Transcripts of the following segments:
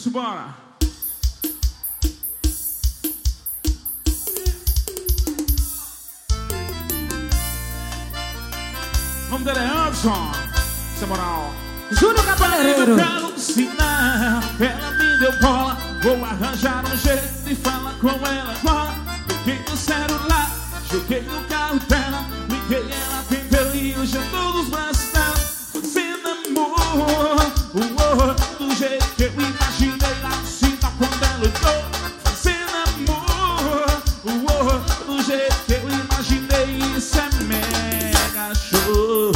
Simbora. O nome dele é Anderson. Sem moral. Júnior Cabeleireiro. Eu quero ensinar. Ela me deu bola. Vou arranjar um jeito de falar com ela agora. Peguei o celular, joguei no carro dela. Liguei, ela atendeu e eu já tô nos braços dela. Fazendo amor, do jeito que eu imaginei lá no sinal quando ela olhou. Fazendo amor, do jeito que eu imaginei. Isso é mega show.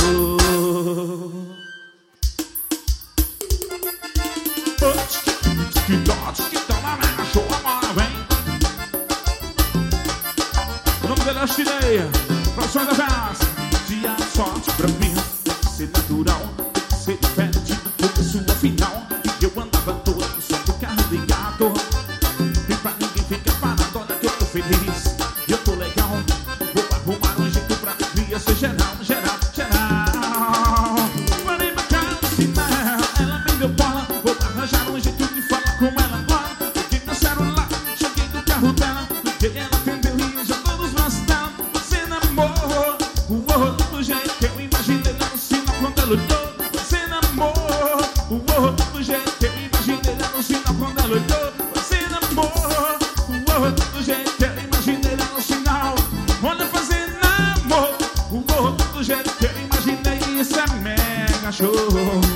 O nome dele é Chineia. Produção da Casa. Dia sorte pra mim. Tem que ser natural. Tem que ser diferente do que sua final. E eu andava todo só do carro ligado. E pra ninguém fica parado. Olha que eu tô feliz. E eu tô legal. Vou arrumar um jeito pra alegria ser geral, geral, geral. Parei pra cá ensinar. Ela me deu bola. Vou arranjar um jeito de falar com ela agora. Peguei meu celular, cheguei do carro dela. Liguei, ela atendeu e eu já tô nos braços dela. Fazendo amor, do jeito que eu imaginei lá no sinal quando ela olhou. Fazendo amor, do jeito que eu imaginei lá no sinal quando ela olhou. Fazendo amor, do jeito que eu imaginei lá no sinal. Olha, fazendo amor, do jeito que eu imaginei. Isso é mega show.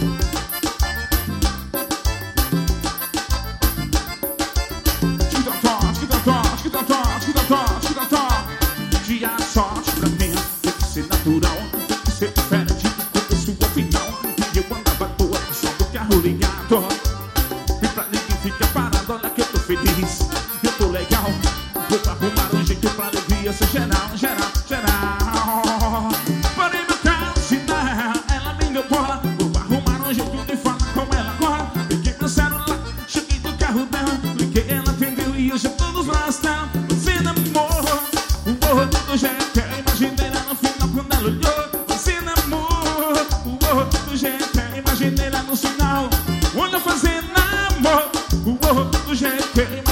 Dia sorte pra mim, tem que ser natural, tem que ser diferente do que sua final. E eu andava toa, só do carro ligado. E pra ninguém fica parado, olha que eu tô feliz. Eu tô legal, vou arrumar um jeito pra alegria ser geral, geral, geral. Parei meu carro, ensinar, ela me deu bola. Vou arrumar um jeito de falar com ela agora. Peguei meu celular, cheguei do carro dela. Liguei, ela atendeu e eu já tô nos braços dela. Fazendo amor, do jeito que eu imaginei lá no final quando ela olhou. Fazendo amor, do jeito que eu imaginei lá no sinal. Olha, fazendo amor, do jeito que eu